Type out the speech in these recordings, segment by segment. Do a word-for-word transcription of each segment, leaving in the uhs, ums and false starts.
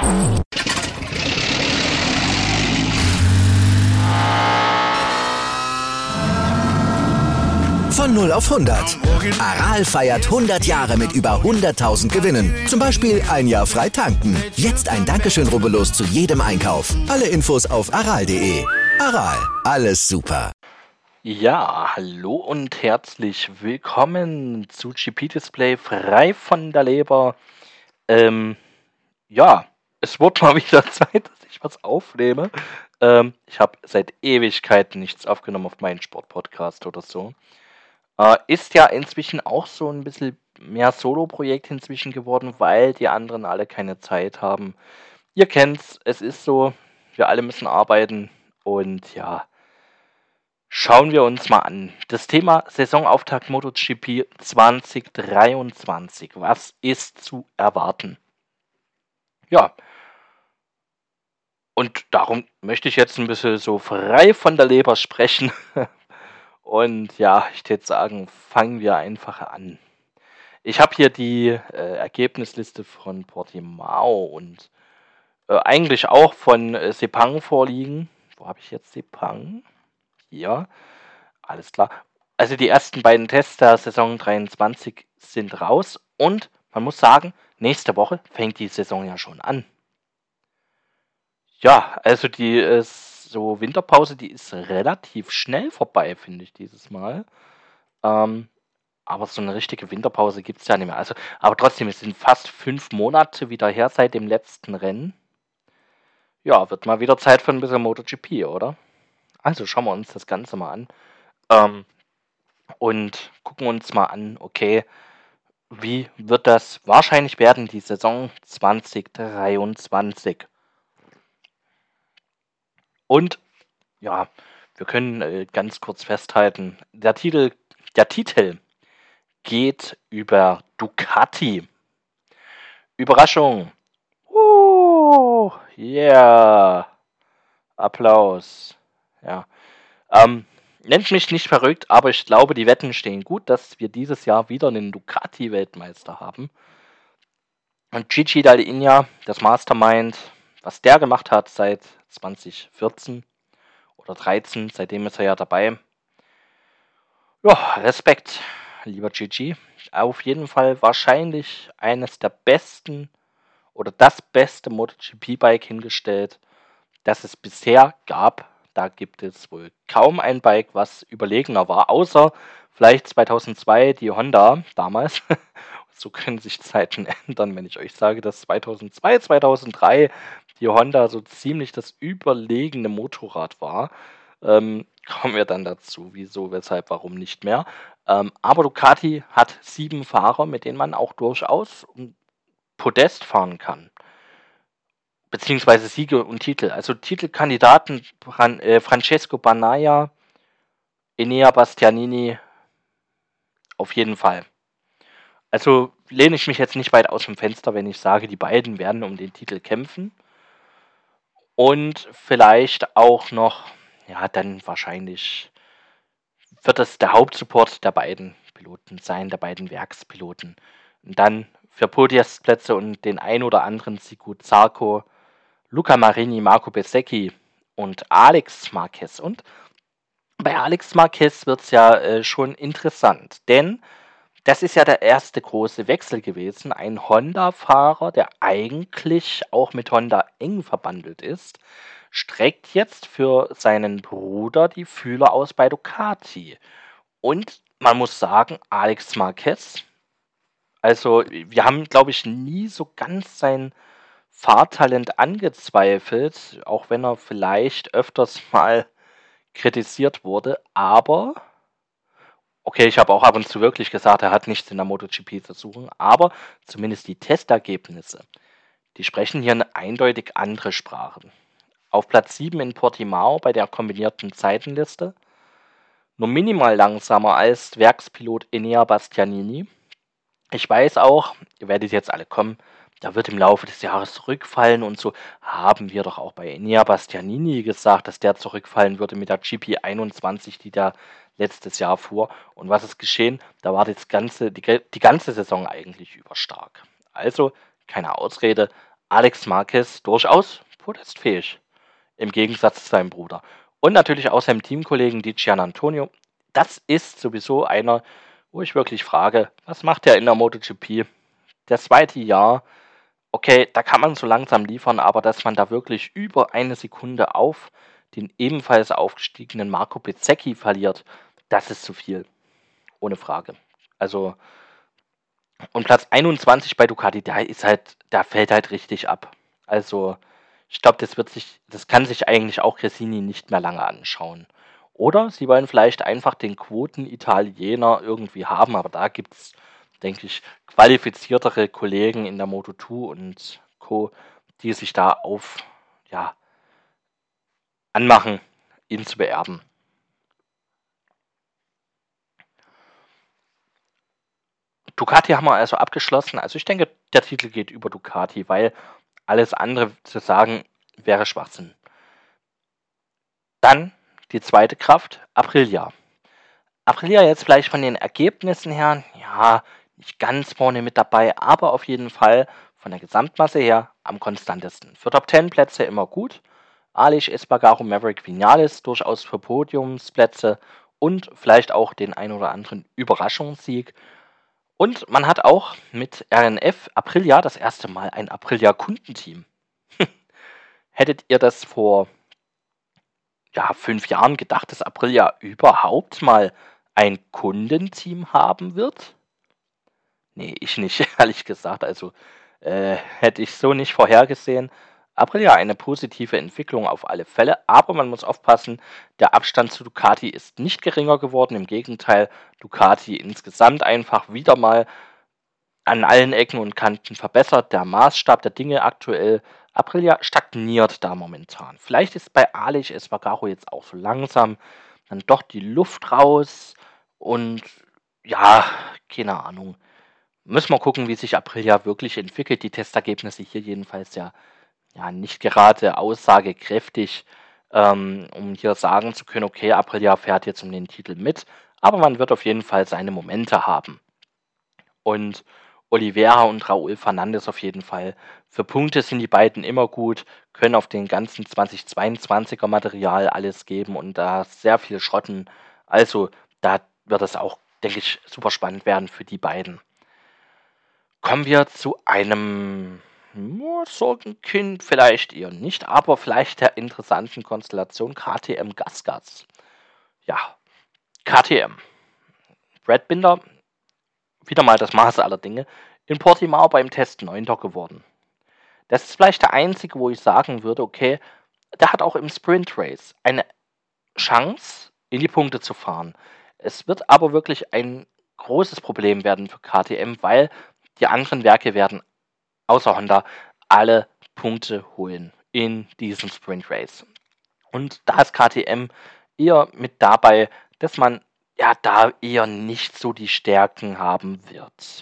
Von null auf hundert. Aral feiert hundert Jahre mit über hunderttausend Gewinnen. Zum Beispiel ein Jahr frei tanken. Jetzt ein Dankeschön, rubbellos zu jedem Einkauf. Alle Infos auf aral punkt de. Aral, alles super. Ja, hallo und herzlich willkommen zu G P Display frei von der Leber. Ähm, ja, es wird mal wieder Zeit, dass ich was aufnehme. Ähm, ich habe seit Ewigkeiten nichts aufgenommen auf meinen Sportpodcast oder so. Äh, ist ja inzwischen auch so ein bisschen mehr Solo-Projekt inzwischen geworden, weil die anderen alle keine Zeit haben. Ihr kennt's, es ist so, wir alle müssen arbeiten und ja, schauen wir uns mal an. Das Thema Saisonauftakt MotoGP zwanzig dreiundzwanzig. Was ist zu erwarten? Ja, und darum möchte ich jetzt ein bisschen so frei von der Leber sprechen. Und ja, ich würde sagen, fangen wir einfach an. Ich habe hier die äh, Ergebnisliste von Portimao und äh, eigentlich auch von äh, Sepang vorliegen. Wo habe ich jetzt Sepang? Hier. Alles klar. Also die ersten beiden Tests der Saison dreiundzwanzig sind raus. Und man muss sagen, nächste Woche fängt die Saison ja schon an. Ja, also die äh, so Winterpause, die ist relativ schnell vorbei, finde ich, dieses Mal. Ähm, aber so eine richtige Winterpause gibt es ja nicht mehr. Also, aber trotzdem, es sind fast fünf Monate wieder her seit dem letzten Rennen. Ja, wird mal wieder Zeit für ein bisschen MotoGP, oder? Also schauen wir uns das Ganze mal an. Ähm, und gucken uns mal an, okay, wie wird das wahrscheinlich werden, die Saison zwanzig dreiundzwanzig. Und ja, wir können äh, ganz kurz festhalten, der Titel, der Titel geht über Ducati. Überraschung. Uh, yeah. Applaus. Ja. Ähm, nennt mich nicht verrückt, aber ich glaube, die Wetten stehen gut, dass wir dieses Jahr wieder einen Ducati-Weltmeister haben. Und Gigi Dall'Igna, das Mastermind, was der gemacht hat seit zwanzig vierzehn oder dreizehn, seitdem ist er ja dabei. Ja, Respekt, lieber Gigi. Auf jeden Fall wahrscheinlich eines der besten oder das beste MotoGP-Bike hingestellt, das es bisher gab. Da gibt es wohl kaum ein Bike, was überlegener war, außer vielleicht zweitausendzwei die Honda damals. So können sich Zeiten ändern, wenn ich euch sage, dass zweitausendzwei, zweitausenddrei die Honda so ziemlich das überlegene Motorrad war. Ähm, kommen wir dann dazu, wieso, weshalb, warum nicht mehr. Ähm, aber Ducati hat sieben Fahrer, mit denen man auch durchaus ein Podest fahren kann. Beziehungsweise Siege und Titel. Also Titelkandidaten Fran äh, Francesco Bagnaia, Enea Bastianini, auf jeden Fall. Also lehne ich mich jetzt nicht weit aus dem Fenster, wenn ich sage, die beiden werden um den Titel kämpfen. Und vielleicht auch noch, ja, dann wahrscheinlich wird es der Hauptsupport der beiden Piloten sein, der beiden Werkspiloten. Und dann für Podestplätze und den ein oder anderen Siku Zarco, Luca Marini, Marco Bezzecchi und Alex Marquez. Und bei Alex Marquez wird es ja äh, schon interessant, denn das ist ja der erste große Wechsel gewesen. Ein Honda-Fahrer, der eigentlich auch mit Honda eng verbandelt ist, streckt jetzt für seinen Bruder die Fühler aus bei Ducati. Und man muss sagen, Alex Marquez, also wir haben, glaube ich, nie so ganz sein Fahrtalent angezweifelt, auch wenn er vielleicht öfters mal kritisiert wurde, aber okay, ich habe auch ab und zu wirklich gesagt, er hat nichts in der MotoGP zu suchen, aber zumindest die Testergebnisse, die sprechen hier eine eindeutig andere Sprache. Auf Platz sieben in Portimao bei der kombinierten Zeitenliste, nur minimal langsamer als Werkspilot Enea Bastianini. Ich weiß auch, ihr werdet jetzt alle kommen, da wird im Laufe des Jahres zurückfallen und so haben wir doch auch bei Enea Bastianini gesagt, dass der zurückfallen würde mit der G P einundzwanzig, die der letztes Jahr fuhr. Und was ist geschehen? Da war das ganze, die, die ganze Saison eigentlich überstark. Also keine Ausrede, Alex Marquez durchaus podestfähig, im Gegensatz zu seinem Bruder. Und natürlich auch seinem Teamkollegen Di Giannantonio. Das ist sowieso einer, wo ich wirklich frage, was macht er in der MotoGP? Das zweite Jahr, okay, da kann man so langsam liefern, aber dass man da wirklich über eine Sekunde auf den ebenfalls aufgestiegenen Marco Bezzecchi verliert, das ist zu viel. Ohne Frage. Also, und Platz einundzwanzig bei Ducati, da ist halt, da fällt halt richtig ab. Also, ich glaube, das wird sich, das kann sich eigentlich auch Gresini nicht mehr lange anschauen. Oder sie wollen vielleicht einfach den Quoten-Italiener irgendwie haben, aber da gibt es, denke ich, qualifiziertere Kollegen in der Moto zwei und Co., die sich da auf, ja, anmachen, ihn zu beerben. Ducati haben wir also abgeschlossen. Also ich denke, der Titel geht über Ducati, weil alles andere zu sagen wäre Schwachsinn. Dann die zweite Kraft, Aprilia. Aprilia jetzt vielleicht von den Ergebnissen her, ja, nicht ganz vorne mit dabei, aber auf jeden Fall von der Gesamtmasse her am konstantesten. Für Top zehn Plätze immer gut. Aleix Espargaro, Maverick Vinales durchaus für Podiumsplätze und vielleicht auch den ein oder anderen Überraschungssieg. Und man hat auch mit R N F Aprilia das erste Mal ein Aprilia-Kundenteam. Hättet ihr das vor ja, fünf Jahren gedacht, dass Aprilia überhaupt mal ein Kundenteam haben wird? Nee, ich nicht, ehrlich gesagt. Also äh, hätte ich so nicht vorhergesehen. Aprilia eine positive Entwicklung auf alle Fälle, aber man muss aufpassen, der Abstand zu Ducati ist nicht geringer geworden. Im Gegenteil, Ducati insgesamt einfach wieder mal an allen Ecken und Kanten verbessert. Der Maßstab der Dinge aktuell, Aprilia stagniert da momentan. Vielleicht ist bei Aleix Espargaro jetzt auch so langsam dann doch die Luft raus und ja, keine Ahnung. Müssen wir gucken, wie sich Aprilia wirklich entwickelt. Die Testergebnisse hier jedenfalls ja, ja nicht gerade aussagekräftig, ähm, um hier sagen zu können, okay, Aprilia fährt jetzt um den Titel mit, aber man wird auf jeden Fall seine Momente haben. Und Oliveira und Raúl Fernandez auf jeden Fall. Für Punkte sind die beiden immer gut, können auf den ganzen zweitausendzweiundzwanziger Material alles geben und da sehr viel schrotten. Also da wird es auch, denke ich, super spannend werden für die beiden. Kommen wir zu einem ja, Sorgenkind, vielleicht eher nicht, aber vielleicht der interessanten Konstellation K T M Gasgas. Ja, K T M. Brad Binder, wieder mal das Maß aller Dinge, in Portimao beim Test Neunter geworden. Das ist vielleicht der einzige, wo ich sagen würde, okay, der hat auch im Sprint Race eine Chance, in die Punkte zu fahren. Es wird aber wirklich ein großes Problem werden für K T M, weil die anderen Werke werden außer Honda alle Punkte holen in diesem Sprint Race. Und da ist K T M eher mit dabei, dass man ja da eher nicht so die Stärken haben wird.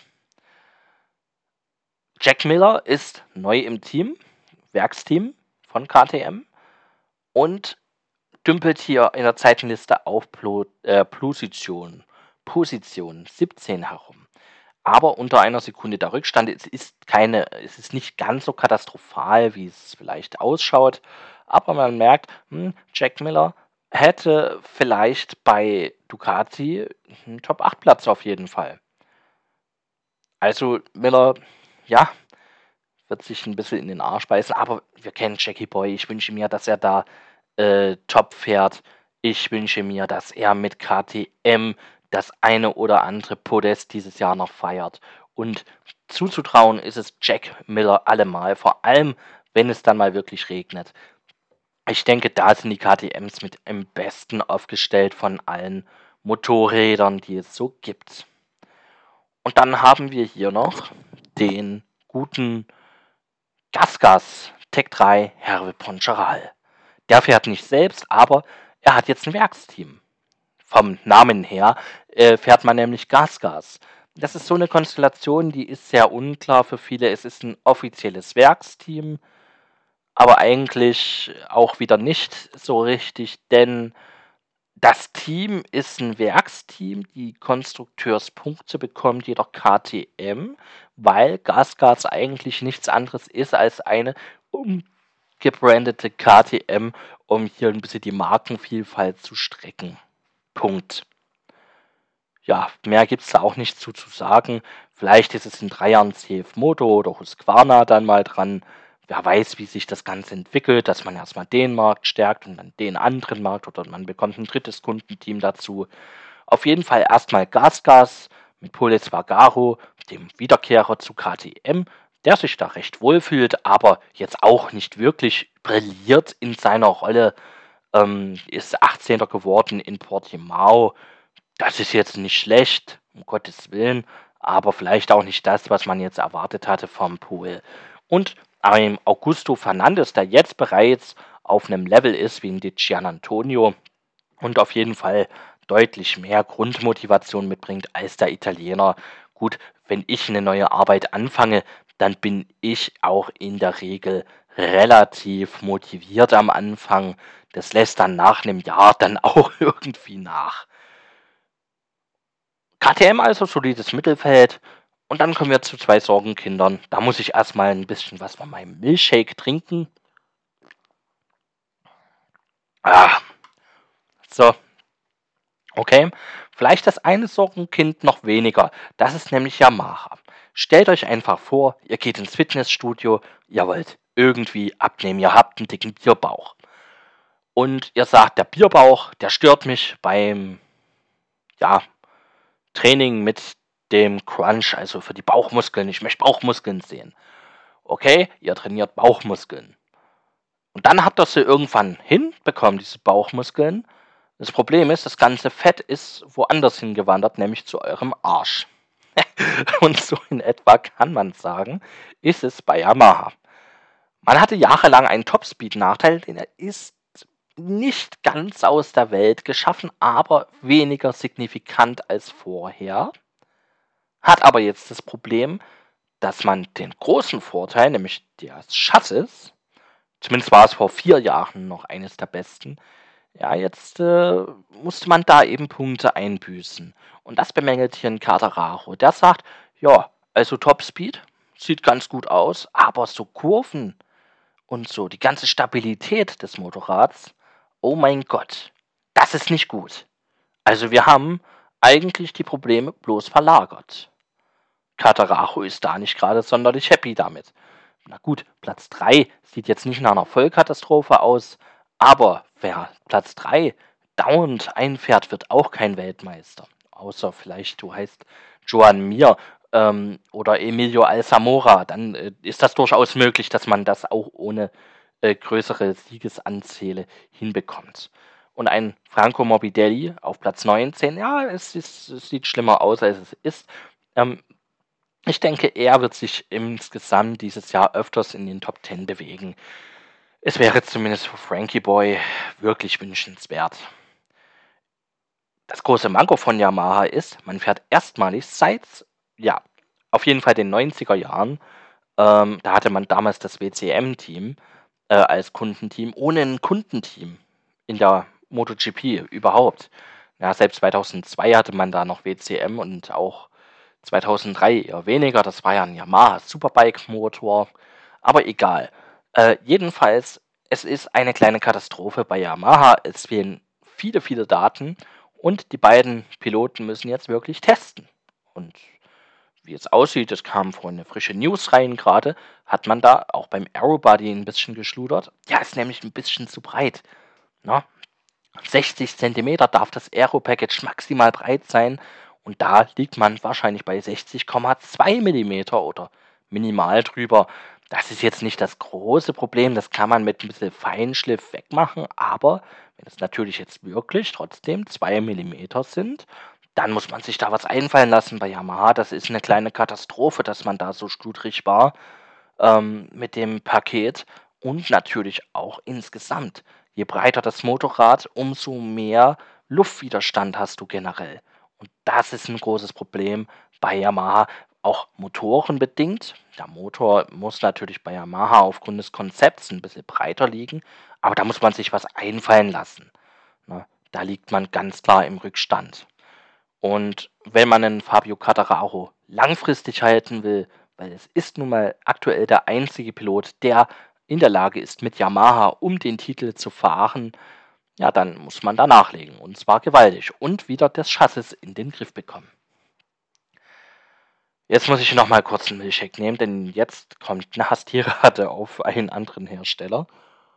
Jack Miller ist neu im Team, Werksteam von K T M und dümpelt hier in der Zeitenliste auf Plo- äh, Position, Position siebzehn herum. Aber unter einer Sekunde der Rückstand. Es ist keine, es ist nicht ganz so katastrophal, wie es vielleicht ausschaut. Aber man merkt, hm, Jack Miller hätte vielleicht bei Ducati einen Top acht Platz auf jeden Fall. Also Miller, ja, wird sich ein bisschen in den Arsch beißen. Aber wir kennen Jackie Boy. Ich wünsche mir, dass er da äh, top fährt. Ich wünsche mir, dass er mit K T M das eine oder andere Podest dieses Jahr noch feiert. Und zuzutrauen ist es Jack Miller allemal, vor allem wenn es dann mal wirklich regnet. Ich denke, da sind die K T Ms mit am besten aufgestellt von allen Motorrädern, die es so gibt. Und dann haben wir hier noch den guten Gasgas Tech drei Hervé Poncharal. Der fährt nicht selbst, aber er hat jetzt ein Werksteam. Vom Namen her äh, fährt man nämlich Gasgas. Das ist so eine Konstellation, die ist sehr unklar für viele. Es ist ein offizielles Werksteam, aber eigentlich auch wieder nicht so richtig, denn Das Team ist ein Werksteam. Die Konstrukteurspunkte bekommt jedoch K T M, weil GasGas eigentlich nichts anderes ist als eine umgebrandete K T M, um hier ein bisschen die Markenvielfalt zu strecken. Punkt. Ja, mehr gibt's da auch nicht zu, zu sagen. Vielleicht ist es in drei Jahren C F Moto oder Husqvarna dann mal dran. Wer weiß, wie sich das Ganze entwickelt, dass man erstmal den Markt stärkt und dann den anderen Markt oder man bekommt ein drittes Kundenteam dazu. Auf jeden Fall erstmal GasGas mit Pole Espargaro, dem Wiederkehrer zu K T M, der sich da recht wohl fühlt, aber jetzt auch nicht wirklich brilliert in seiner Rolle. Ähm, ist achtzehnter geworden in Portimao. Das ist jetzt nicht schlecht, um Gottes Willen, aber vielleicht auch nicht das, was man jetzt erwartet hatte vom Pool. Und ein Augusto Fernandes, der jetzt bereits auf einem Level ist wie ein Di Giannantonio und auf jeden Fall deutlich mehr Grundmotivation mitbringt als der Italiener. Gut, wenn ich eine neue Arbeit anfange, dann bin ich auch in der Regel relativ motiviert am Anfang. Das lässt dann nach einem Jahr dann auch irgendwie nach. K T M also solides Mittelfeld. Und dann kommen wir zu zwei Sorgenkindern. Da muss ich erstmal ein bisschen was von meinem Milchshake trinken. Ah, so, okay. Vielleicht das eine Sorgenkind noch weniger. Das ist nämlich Yamaha. Stellt euch einfach vor, ihr geht ins Fitnessstudio, ihr wollt irgendwie abnehmen, ihr habt einen dicken Bierbauch. Und ihr sagt, der Bierbauch, der stört mich beim, ja, Training mit dem Crunch, also für die Bauchmuskeln. Ich möchte Bauchmuskeln sehen. Okay, ihr trainiert Bauchmuskeln. Und dann habt ihr sie irgendwann hinbekommen, diese Bauchmuskeln. Das Problem ist, das ganze Fett ist woanders hingewandert, nämlich zu eurem Arsch. Und so in etwa kann man sagen, ist es bei Yamaha. Man hatte jahrelang einen Topspeed-Nachteil, den er ist nicht ganz aus der Welt geschaffen, aber weniger signifikant als vorher. Hat aber jetzt das Problem, dass man den großen Vorteil, nämlich des Chassis, zumindest war es vor vier Jahren noch eines der besten, ja, jetzt äh, musste man da eben Punkte einbüßen. Und das bemängelt hier ein Quartararo. Der sagt, ja, also Topspeed, sieht ganz gut aus, aber so Kurven und so die ganze Stabilität des Motorrads, oh mein Gott, das ist nicht gut. Also wir haben eigentlich die Probleme bloß verlagert. Quartararo ist da nicht gerade sonderlich happy damit. Na gut, Platz drei sieht jetzt nicht nach einer Vollkatastrophe aus, aber wer Platz drei dauernd einfährt, wird auch kein Weltmeister. Außer vielleicht, du heißt Joan Mir ähm, oder Emilio Alzamora. Dann äh, ist das durchaus möglich, dass man das auch ohne äh, größere Siegesanzähle hinbekommt. Und ein Franco Morbidelli auf Platz neunzehn, ja, es, ist, es sieht schlimmer aus, als es ist. Ähm, ich denke, er wird sich insgesamt dieses Jahr öfters in den Top zehn bewegen. Es wäre zumindest für Frankie Boy wirklich wünschenswert. Das große Manko von Yamaha ist, man fährt erstmalig seit, ja, auf jeden Fall den neunziger Jahren, ähm, da hatte man damals das W C M-Team äh, als Kundenteam, ohne ein Kundenteam in der MotoGP überhaupt. Ja, selbst zweitausendzwei hatte man da noch W C M und auch zweitausenddrei eher weniger. Das war ja ein Yamaha Superbike-Motor, aber egal. Äh, jedenfalls, es ist eine kleine Katastrophe bei Yamaha. Es fehlen viele, viele Daten und die beiden Piloten müssen jetzt wirklich testen. Und wie es aussieht, es kam vorhin eine frische News rein gerade, hat man da auch beim Aerobody ein bisschen geschludert. Ja, ist nämlich ein bisschen zu breit. Na? sechzig Zentimeter darf das Aero-Package maximal breit sein und da liegt man wahrscheinlich bei sechzig Komma zwei Millimeter oder minimal drüber. Das ist jetzt nicht das große Problem, das kann man mit ein bisschen Feinschliff wegmachen, aber wenn es natürlich jetzt wirklich trotzdem zwei Millimeter sind, dann muss man sich da was einfallen lassen bei Yamaha. Das ist eine kleine Katastrophe, dass man da so schludrig war ähm, mit dem Paket und natürlich auch insgesamt. Je breiter das Motorrad, umso mehr Luftwiderstand hast du generell. Und das ist ein großes Problem bei Yamaha, auch motorenbedingt. Der Motor muss natürlich bei Yamaha aufgrund des Konzepts ein bisschen breiter liegen, aber da muss man sich was einfallen lassen. Ne? da liegt man ganz klar im Rückstand. Und wenn man einen Fabio Quartararo langfristig halten will, weil es ist nun mal aktuell der einzige Pilot, der in der Lage ist, mit Yamaha um den Titel zu fahren, ja, dann muss man da nachlegen. Und zwar gewaltig. Und wieder das Chassis in den Griff bekommen. Jetzt muss ich noch mal kurz einen Milchshake nehmen, denn jetzt kommt eine Hasstirade auf einen anderen Hersteller.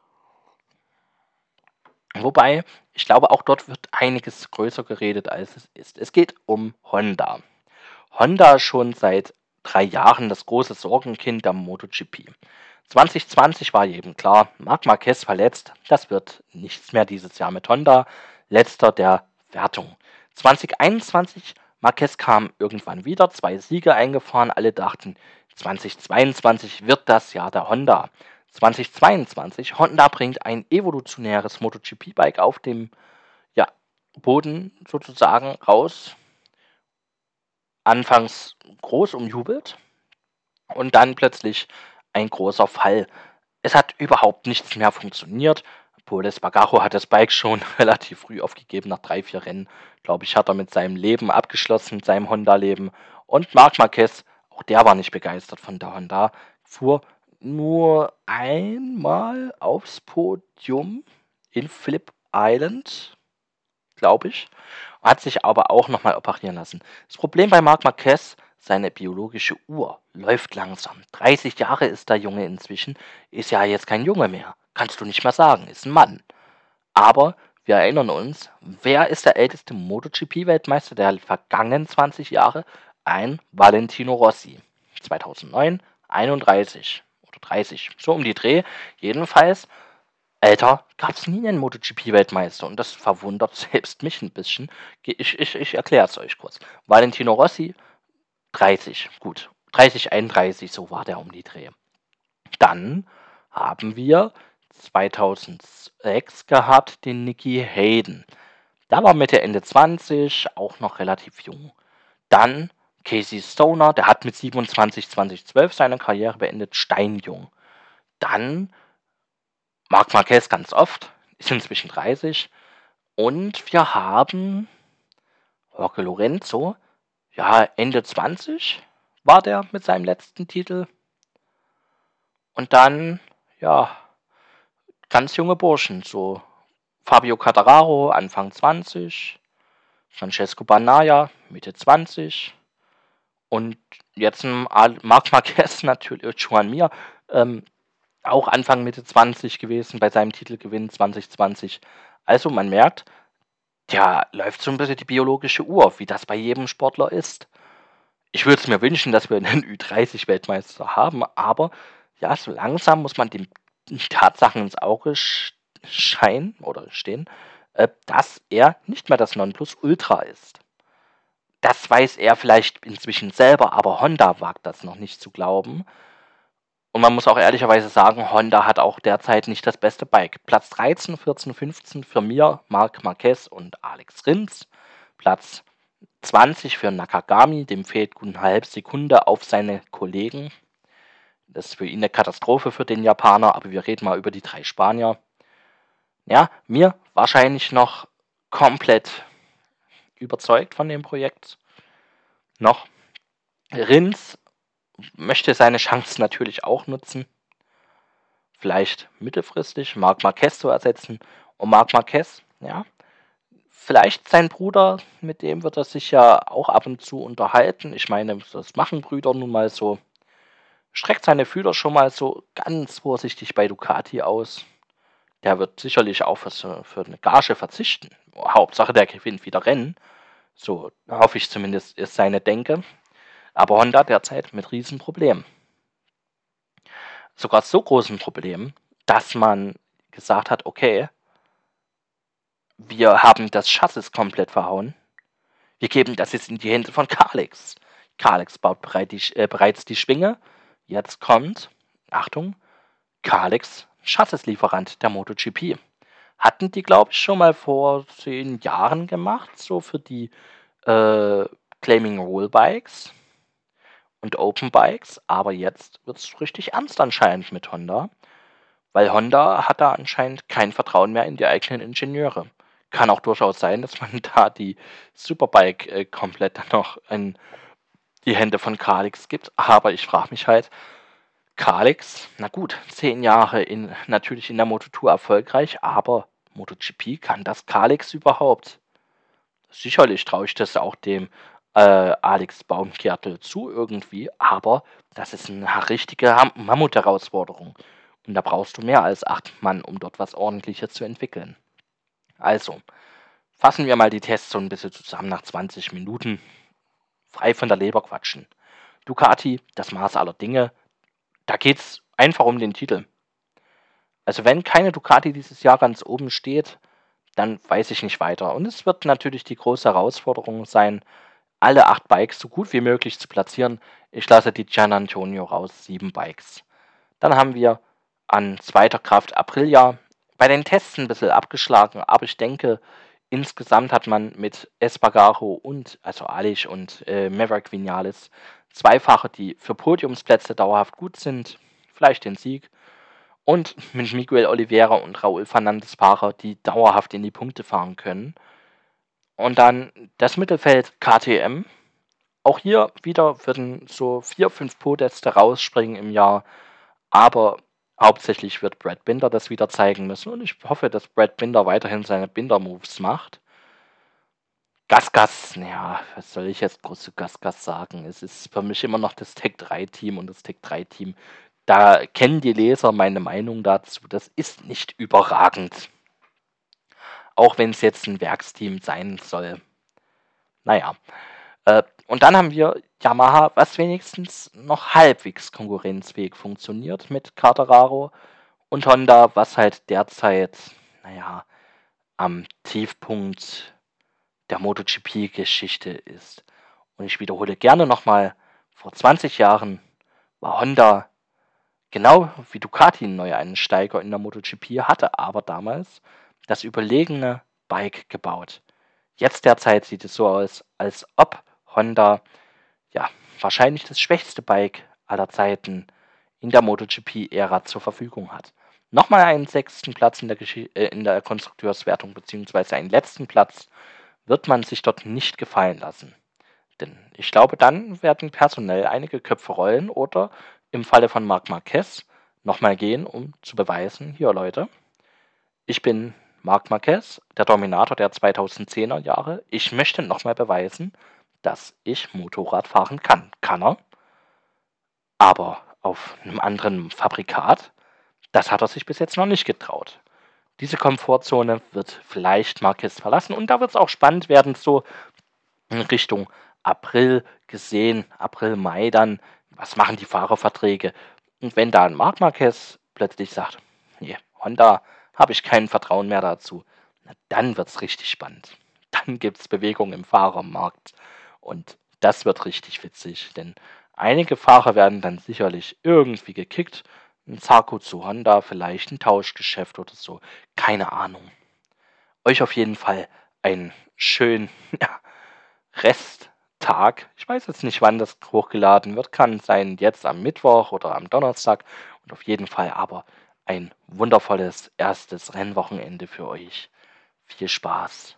Wobei, ich glaube, auch dort wird einiges größer geredet, als es ist. Es geht um Honda. Honda schon seit drei Jahren das große Sorgenkind der MotoGP. zwanzig zwanzig war jedem klar, Marc Marquez verletzt, das wird nichts mehr dieses Jahr mit Honda. Letzter der Wertung. zwanzig einundzwanzig, Marquez kam irgendwann wieder, zwei Siege eingefahren, alle dachten, zwanzig zweiundzwanzig wird das Jahr der Honda. zwanzig zweiundzwanzig, Honda bringt ein evolutionäres MotoGP-Bike auf dem ja, Boden sozusagen raus. Anfangs groß umjubelt und dann plötzlich ein großer Fall. Es hat überhaupt nichts mehr funktioniert. Pol Espargaro hat das Bike schon relativ früh aufgegeben, nach drei, vier Rennen. Glaube ich, hat er mit seinem Leben abgeschlossen, mit seinem Honda-Leben. Und Marc Marquez, auch der war nicht begeistert von der Honda, fuhr nur einmal aufs Podium in Phillip Island, glaube ich, hat sich aber auch nochmal operieren lassen. Das Problem bei Marc Marquez, seine biologische Uhr läuft langsam. dreißig Jahre ist der Junge inzwischen, ist ja jetzt kein Junge mehr. Kannst du nicht mehr sagen, ist ein Mann. Aber wir erinnern uns, wer ist der älteste MotoGP-Weltmeister der vergangenen zwanzig Jahre? Ein Valentino Rossi. zweitausendneun, einunddreißig oder dreißig, so um die Dreh. Jedenfalls, älter gab es nie einen MotoGP-Weltmeister und das verwundert selbst mich ein bisschen. Ich, ich, ich erkläre es euch kurz. Valentino Rossi, dreißig, gut, dreißig, einunddreißig, so war der um die Dreh. Dann haben wir zweitausendsechs gehabt den Nicky Hayden. Der war Mitte, Ende zwanzig, auch noch relativ jung. Dann Casey Stoner, der hat mit siebenundzwanzig zweitausendzwölf seine Karriere beendet, steinjung. Dann Marc Marquez ganz oft, ist inzwischen dreißig. Und wir haben Jorge Lorenzo, ja, Ende zwanzig war der mit seinem letzten Titel. Und dann, ja, ganz junge Burschen, so Fabio Quartararo, Anfang zwanzig, Francesco Bagnaia, Mitte zwanzig und jetzt ein Marc Marquez natürlich, Joan Mir, ähm, auch Anfang Mitte zwanzig gewesen bei seinem Titelgewinn zwanzig zwanzig. Also man merkt, ja, läuft so ein bisschen die biologische Uhr, wie das bei jedem Sportler ist. Ich würde es mir wünschen, dass wir einen Ü dreißig Weltmeister haben, aber ja, so langsam muss man den Tatsachen ins Auge scheinen oder stehen, äh, dass er nicht mehr das Nonplusultra ist. Das weiß er vielleicht inzwischen selber, aber Honda wagt das noch nicht zu glauben. Und man muss auch ehrlicherweise sagen, Honda hat auch derzeit nicht das beste Bike. Platz dreizehn, vierzehn, fünfzehn für mir, Marc Marquez und Alex Rins. Platz zwanzig für Nakagami, dem fehlt gut eine halbe Sekunde auf seine Kollegen. Das ist für ihn eine Katastrophe für den Japaner, aber wir reden mal über die drei Spanier. Ja, mir wahrscheinlich noch komplett überzeugt von dem Projekt. Noch. Rins möchte seine Chance natürlich auch nutzen. Vielleicht mittelfristig Marc Marquez zu ersetzen. Und Marc Marquez, ja, vielleicht sein Bruder, mit dem wird er sich ja auch ab und zu unterhalten. Ich meine, das machen Brüder nun mal so. Streckt seine Fühler schon mal so ganz vorsichtig bei Ducati aus. Der wird sicherlich auch für, für eine Gage verzichten. Hauptsache, der gewinnt wieder Rennen. So hoffe ich zumindest, ist seine Denke. Aber Honda derzeit mit Riesenproblemen. Sogar so großen Problemen, dass man gesagt hat, okay, wir haben das Chassis komplett verhauen. Wir geben das jetzt in die Hände von Kalex. Kalex baut bereit die, äh, bereits die Schwinge. Jetzt kommt, Achtung, Kalex, Chassis-Lieferant der MotoGP. Hatten die, glaube ich, schon mal vor zehn Jahren gemacht, so für die äh, Claiming Roll Bikes und Open Bikes, aber jetzt wird es richtig ernst anscheinend mit Honda, weil Honda hat da anscheinend kein Vertrauen mehr in die eigenen Ingenieure. Kann auch durchaus sein, dass man da die Superbike äh, komplett dann noch in die Hände von Kalex gibt. Aber ich frage mich halt, Kalex, na gut, zehn Jahre in, natürlich in der Moto zwei erfolgreich, aber MotoGP, kann das Kalex überhaupt? Sicherlich traue ich das auch dem äh, Alex Baumgärtel zu irgendwie, aber das ist eine richtige Ham- Mammut-Herausforderung. Und da brauchst du mehr als acht Mann, um dort was Ordentliches zu entwickeln. Also, fassen wir mal die Tests so ein bisschen zusammen nach zwanzig Minuten. Frei von der Leber quatschen. Ducati, das Maß aller Dinge. Da geht's einfach um den Titel. Also wenn keine Ducati dieses Jahr ganz oben steht, dann weiß ich nicht weiter. Und es wird natürlich die große Herausforderung sein, alle acht Bikes so gut wie möglich zu platzieren. Ich lasse die Gian Antonio raus, sieben Bikes. Dann haben wir an zweiter Kraft Aprilia. Bei den Tests ein bisschen abgeschlagen, aber ich denke, insgesamt hat man mit Espargaro und, also Alish und äh, Maverick Vinales, Zweifache, die für Podiumsplätze dauerhaft gut sind, vielleicht den Sieg. Und mit Miguel Oliveira und Raúl Fernández Fahrer, die dauerhaft in die Punkte fahren können. Und dann das Mittelfeld K T M. Auch hier wieder würden so vier, fünf Podeste rausspringen im Jahr. Aber hauptsächlich wird Brad Binder das wieder zeigen müssen. Und ich hoffe, dass Brad Binder weiterhin seine Binder-Moves macht. Gas-Gas, naja, was soll ich jetzt groß zu Gas-Gas sagen? Es ist für mich immer noch das Tech drei Team und das Tech drei Team, da kennen die Leser meine Meinung dazu. Das ist nicht überragend. Auch wenn es jetzt ein Werksteam sein soll. Naja. Äh, und dann haben wir Yamaha, was wenigstens noch halbwegs konkurrenzfähig funktioniert mit Quartararo. Und Honda, was halt derzeit, naja, am Tiefpunkt der MotoGP-Geschichte ist. Und ich wiederhole gerne nochmal, vor zwanzig Jahren war Honda genau wie Ducati ein Neueinsteiger in der MotoGP, hatte aber damals das überlegene Bike gebaut. Jetzt derzeit sieht es so aus, als ob Honda ja wahrscheinlich das schwächste Bike aller Zeiten in der MotoGP-Ära zur Verfügung hat. Nochmal einen sechsten Platz in der, Gesch- äh, in der Konstrukteurswertung beziehungsweise einen letzten Platz wird man sich dort nicht gefallen lassen. Denn ich glaube, dann werden personell einige Köpfe rollen oder im Falle von Marc Marquez nochmal gehen, um zu beweisen, hier Leute, ich bin Marc Marquez, der Dominator der zweitausendzehner Jahre. Ich möchte nochmal beweisen, dass ich Motorrad fahren kann. Kann er, aber auf einem anderen Fabrikat. Das hat er sich bis jetzt noch nicht getraut. Diese Komfortzone wird vielleicht Marquez verlassen und da wird es auch spannend werden, so in Richtung April gesehen, April, Mai dann, was machen die Fahrerverträge? Und wenn da ein Marc Marquez plötzlich sagt, nee, Honda, habe ich kein Vertrauen mehr dazu, na, dann wird es richtig spannend. Dann gibt es Bewegung im Fahrermarkt und das wird richtig witzig, denn einige Fahrer werden dann sicherlich irgendwie gekickt. Ein Zarco zu Honda, vielleicht ein Tauschgeschäft oder so. Keine Ahnung. Euch auf jeden Fall einen schönen ja, Resttag. Ich weiß jetzt nicht, wann das hochgeladen wird. Kann sein jetzt am Mittwoch oder am Donnerstag. Und auf jeden Fall aber ein wundervolles erstes Rennwochenende für euch. Viel Spaß.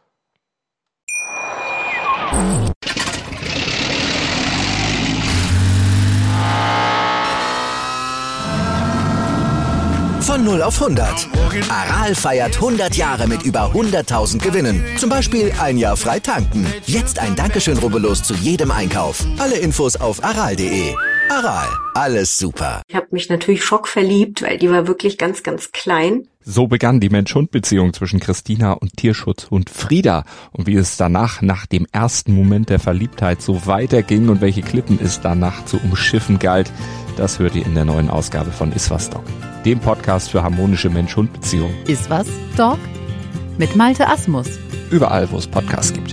Von null auf hundert. Aral feiert hundert Jahre mit über hunderttausend Gewinnen. Zum Beispiel ein Jahr frei tanken. Jetzt ein Dankeschön, rubbellos zu jedem Einkauf. Alle Infos auf aral punkt de. Aral, alles super. Ich habe mich natürlich schockverliebt, weil die war wirklich ganz, ganz klein. So begann die Mensch-Hund-Beziehung zwischen Christina und Tierschutzhund Frieda. Und wie es danach, nach dem ersten Moment der Verliebtheit, so weiterging und welche Klippen es danach zu umschiffen galt, das hört ihr in der neuen Ausgabe von Iswas Dog, dem Podcast für harmonische Mensch-Hund-Beziehungen. Iswas Dog mit Malte Asmus. Überall, wo es Podcasts gibt.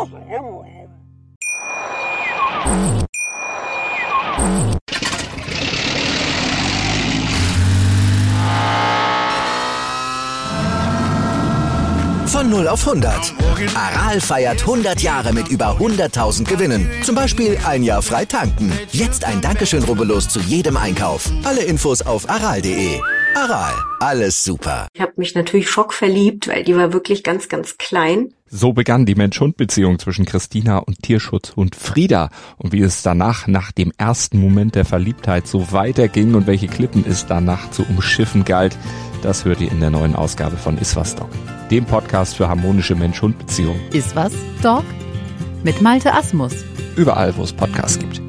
Von null auf hundert. Aral feiert hundert Jahre mit über hunderttausend Gewinnen. Zum Beispiel ein Jahr frei tanken. Jetzt ein Dankeschön, rubbellos zu jedem Einkauf. Alle Infos auf aral punkt de. Aral, alles super. Ich habe mich natürlich schockverliebt, weil die war wirklich ganz, ganz klein. So begann die Mensch-Hund-Beziehung zwischen Christina und Tierschutzhund Frieda. Und wie es danach, nach dem ersten Moment der Verliebtheit, so weiterging und welche Klippen es danach zu umschiffen galt, das hört ihr in der neuen Ausgabe von Iswas Dog, dem Podcast für harmonische Mensch-Hund-Beziehungen. Iswas Dog mit Malte Asmus. Überall, wo es Podcasts gibt.